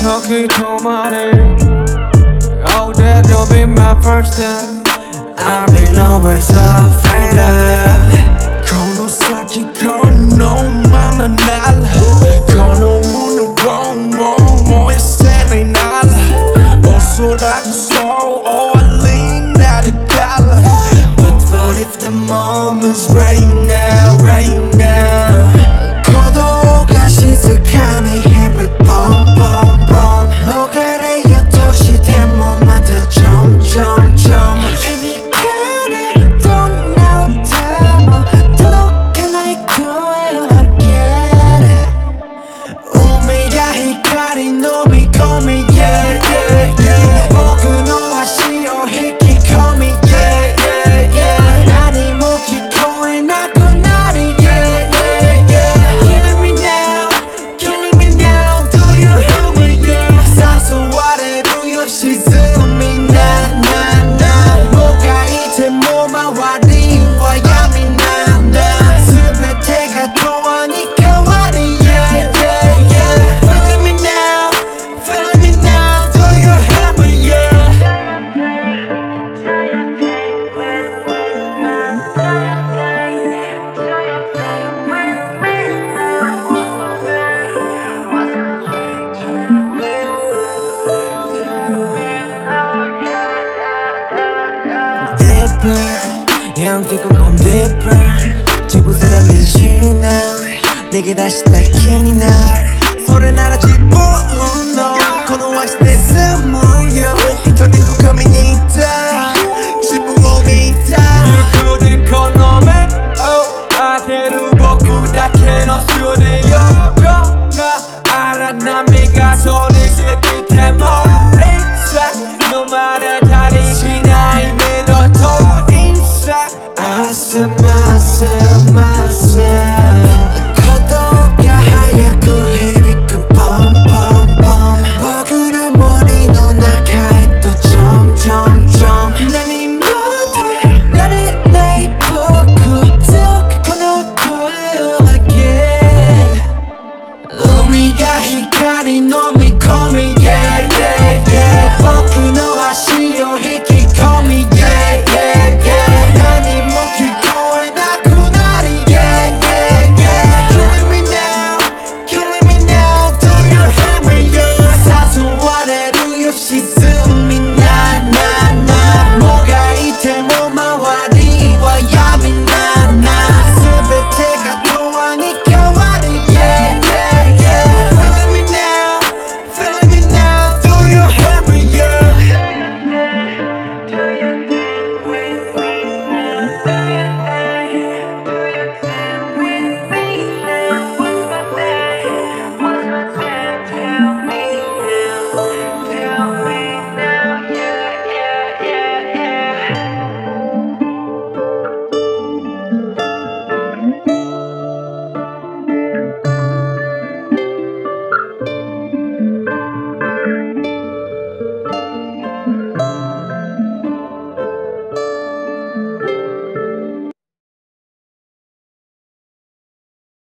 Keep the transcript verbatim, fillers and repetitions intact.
時止まれ Oh that'll be my first time I've been always a fighter この先このままならこのものをもう一斉になるおそらくそう終わりになるから But what if the moment's right now, right now 鼓動が静かに響く Boom, boom, boom 逃れようとしてもまた Jump, jump, jump 響かれるどんな歌も届かない声を上げる海が光飲み込み Yeah, yeah, yeah 僕の足を引き込み Yeah, yeah, yeah 何も聞こえなくなり Yeah, yeah, yeah Killing me now, killing me now Do you hear me, yeah 誘われるよ沈みななな僕がいても周りは闇なんだ全てが永遠に変わり Yeah, yeah, yeah Feeling me now, feeling me now Do you hear me, yeah ยังที่กูคง deeper 自分すら見失う逃げ出した気になるそれなら自分のこの足で済むよ一人深みにいた自分を見た行くでこの目を当てる僕だけのステレオが荒波がそり過ぎても一切飲まれたりしない目の通りMyself, myself, myself 鼓動が早く響く Boom, boom, boom 僕の森の中へと Jump, jump, jump 何も食べられない僕とこの声を上げ海が光飲み込み Yeah, yeah, yeah 僕の足を引き込み Yeah, yeah, yeah沈みなななもがいても周りは闇なな全てが永遠に変わり Yeah, yeah, yeah Feeling me now, feeling me now Do you hear me, yeah Do you think with me now? Do you think, do you think with me now? What's my name, what's my name, tell me now